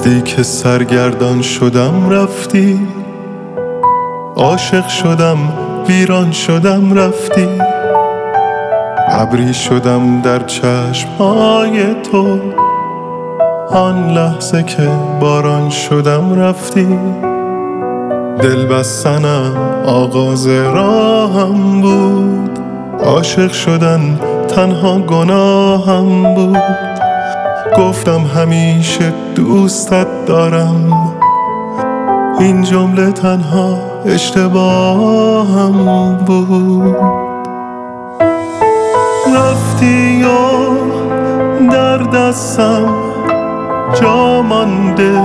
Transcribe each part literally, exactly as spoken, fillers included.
وقتی که سرگردان شدم رفتی، عاشق شدم ویران شدم رفتی، ابری شدم در چشمهای تو، آن لحظه که باران شدم رفتی. دل بستنم آغاز راهم بود، عاشق شدن تنها گناهم بود. گفتم همیشه دوستت دارم، این جمله تنها اشتباهم بود. رفتی و در دستم جا مانده،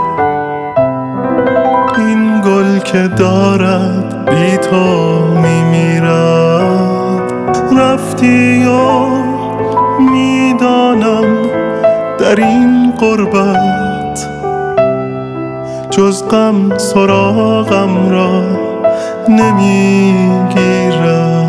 این گل که دارد بی تو میمیرد. رفتی و میدانم در این غربت جز غم سراغم را نمیگیرد.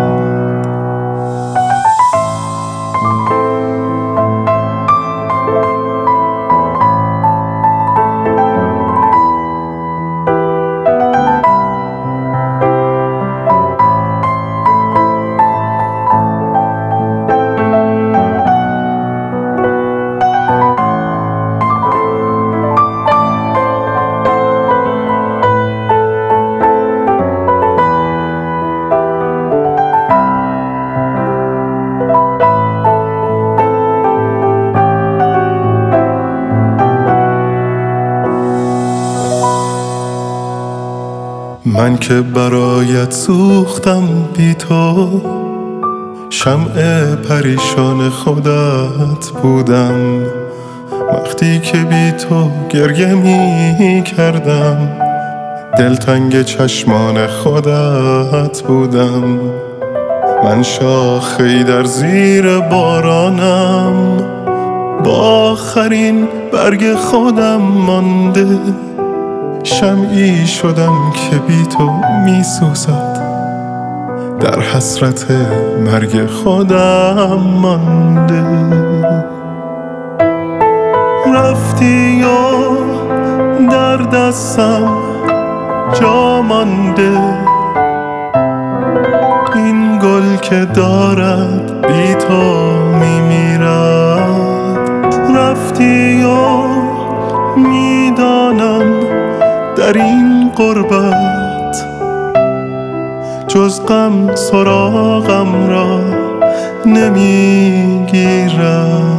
من که برایت سوختم بی تو، شمع پریشان خودت بودم. وقتی که بی تو گریه می کردم، دلتنگ چشمان خودت بودم. من شاخه‌ای در زیر بارانم، با آخرین برگ خودم مانده. شمعی شدم که بی تو می سوزد، در حسرت مرگ خودم مانده. رفتی و در دستم جا مانده، این گل که دارد بی تو می میرد. رفتی و میدانم در این غربت جز غم سراغم را نمیگیرد.